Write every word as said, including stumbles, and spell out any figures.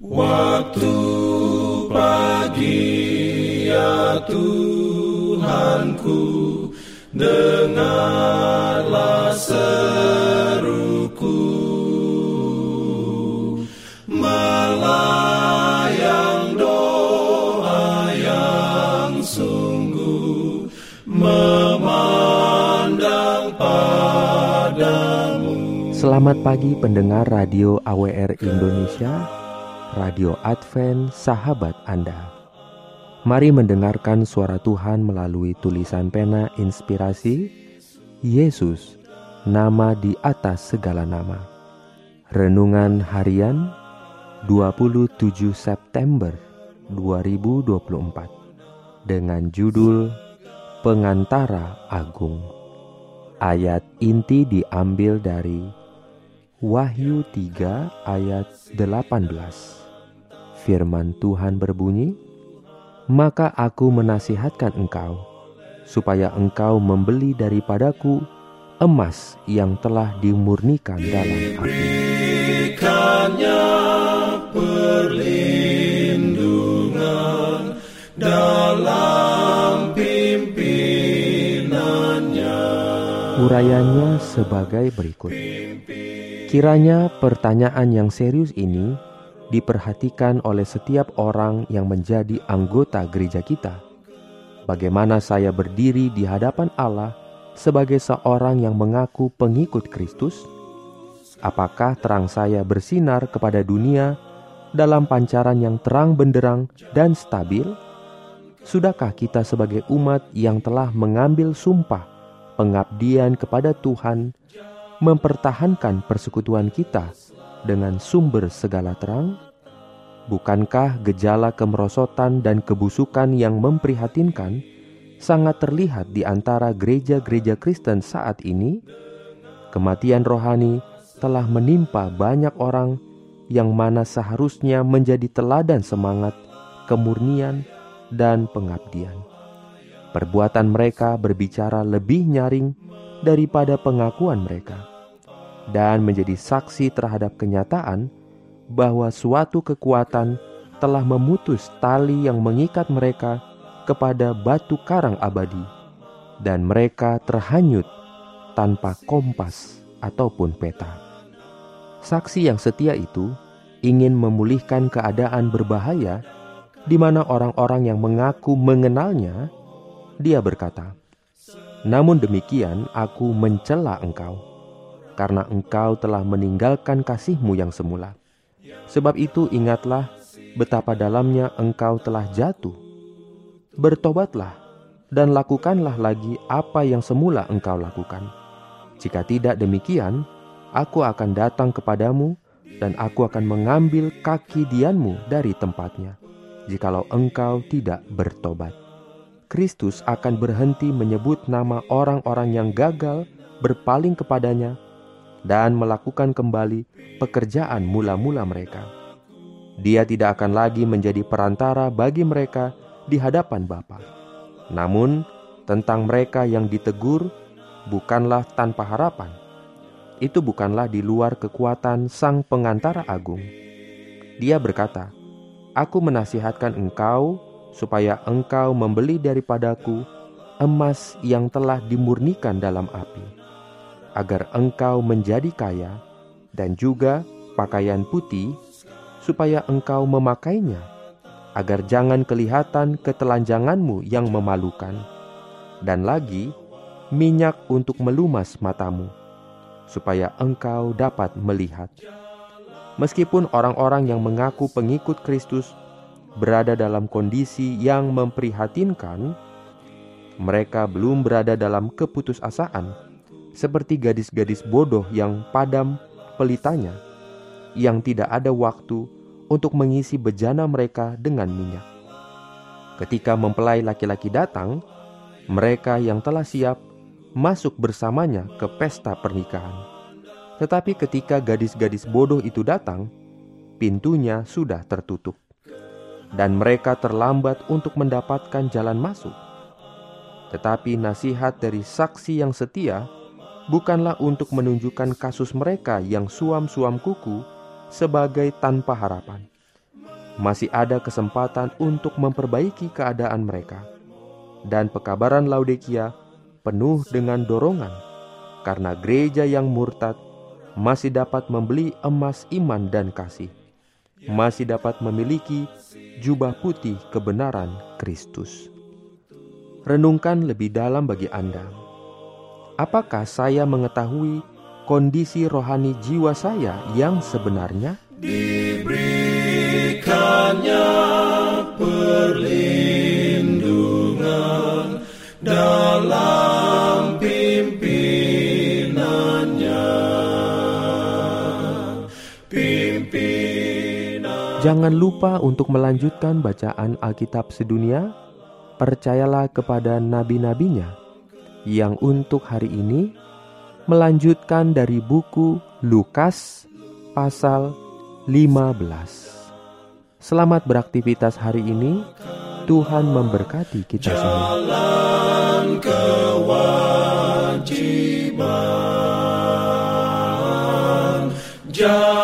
Waktu pagi ya Tuhanku, dengarlah seruku, melayang doa yang sungguh, memandang padamu. Selamat pagi pendengar Radio A W R Indonesia, Radio Advent Sahabat Anda. Mari mendengarkan suara Tuhan melalui tulisan pena inspirasi Yesus, nama di atas segala nama. Renungan harian dua puluh tujuh September dua ribu dua puluh empat dengan judul Pengantara Agung. Ayat inti diambil dari Wahyu tiga ayat delapan belas. Firman Tuhan berbunyi, "Maka aku menasihatkan engkau, supaya engkau membeli daripadaku emas yang telah dimurnikan dalam api." Berikannya perlindungan dalam pimpinannya. Urayanya sebagai berikut. Kiranya pertanyaan yang serius ini diperhatikan oleh setiap orang yang menjadi anggota gereja kita. Bagaimana saya berdiri di hadapan Allah sebagai seorang yang mengaku pengikut Kristus? Apakah terang saya bersinar kepada dunia dalam pancaran yang terang benderang dan stabil? Sudahkah kita sebagai umat yang telah mengambil sumpah pengabdian kepada Tuhan, mempertahankan persekutuan kita dengan sumber segala terang? Bukankah gejala kemerosotan dan kebusukan yang memprihatinkan sangat terlihat di antara gereja-gereja Kristen saat ini? Kematian rohani telah menimpa banyak orang yang mana seharusnya menjadi teladan semangat, kemurnian, dan pengabdian. Perbuatan mereka berbicara lebih nyaring daripada pengakuan mereka, dan menjadi saksi terhadap kenyataan bahwa suatu kekuatan telah memutus tali yang mengikat mereka kepada batu karang abadi, dan mereka terhanyut tanpa kompas ataupun peta. Saksi yang setia itu ingin memulihkan keadaan berbahaya di mana orang-orang yang mengaku mengenalnya. Dia berkata, "Namun demikian aku mencela engkau, karena engkau telah meninggalkan kasihmu yang semula. Sebab itu ingatlah betapa dalamnya engkau telah jatuh. Bertobatlah dan lakukanlah lagi apa yang semula engkau lakukan. Jika tidak demikian, aku akan datang kepadamu dan aku akan mengambil kaki dianmu dari tempatnya, jikalau engkau tidak bertobat." Kristus akan berhenti menyebut nama orang-orang yang gagal berpaling kepadanya dan melakukan kembali pekerjaan mula-mula mereka. Dia tidak akan lagi menjadi perantara bagi mereka di hadapan Bapa. Namun, tentang mereka yang ditegur bukanlah tanpa harapan. Itu bukanlah di luar kekuatan Sang Pengantara Agung. Dia berkata, "Aku menasihatkan engkau supaya engkau membeli daripadaku emas yang telah dimurnikan dalam api, agar engkau menjadi kaya, dan juga pakaian putih, supaya engkau memakainya, agar jangan kelihatan ketelanjanganmu yang memalukan, dan lagi minyak untuk melumas matamu, supaya engkau dapat melihat." Meskipun orang-orang yang mengaku pengikut Kristus berada dalam kondisi yang memprihatinkan, mereka belum berada dalam keputusasaan, seperti gadis-gadis bodoh yang padam pelitanya, yang tidak ada waktu untuk mengisi bejana mereka dengan minyak. Ketika mempelai laki-laki datang, mereka yang telah siap masuk bersamanya ke pesta pernikahan. Tetapi ketika gadis-gadis bodoh itu datang, pintunya sudah tertutup, dan mereka terlambat untuk mendapatkan jalan masuk. Tetapi nasihat dari saksi yang setia bukanlah untuk menunjukkan kasus mereka yang suam-suam kuku sebagai tanpa harapan, Masih ada kesempatan untuk memperbaiki keadaan mereka. Dan pekabaran Laodikia penuh dengan dorongan, karena gereja yang murtad masih dapat membeli emas iman dan kasih, masih dapat memiliki jubah putih kebenaran Kristus. Renungkan lebih dalam bagi Anda. Apakah saya mengetahui kondisi rohani jiwa saya yang sebenarnya? Diberikannya perlindungan dalam pimpinannya. Pimpinan. Jangan lupa untuk melanjutkan bacaan Alkitab sedunia. Percayalah kepada nabi-nabinya yang untuk hari ini melanjutkan dari buku Lukas pasal lima belas. Selamat beraktivitas hari ini. Tuhan memberkati kita semua. Jalan kewajiban. Jalan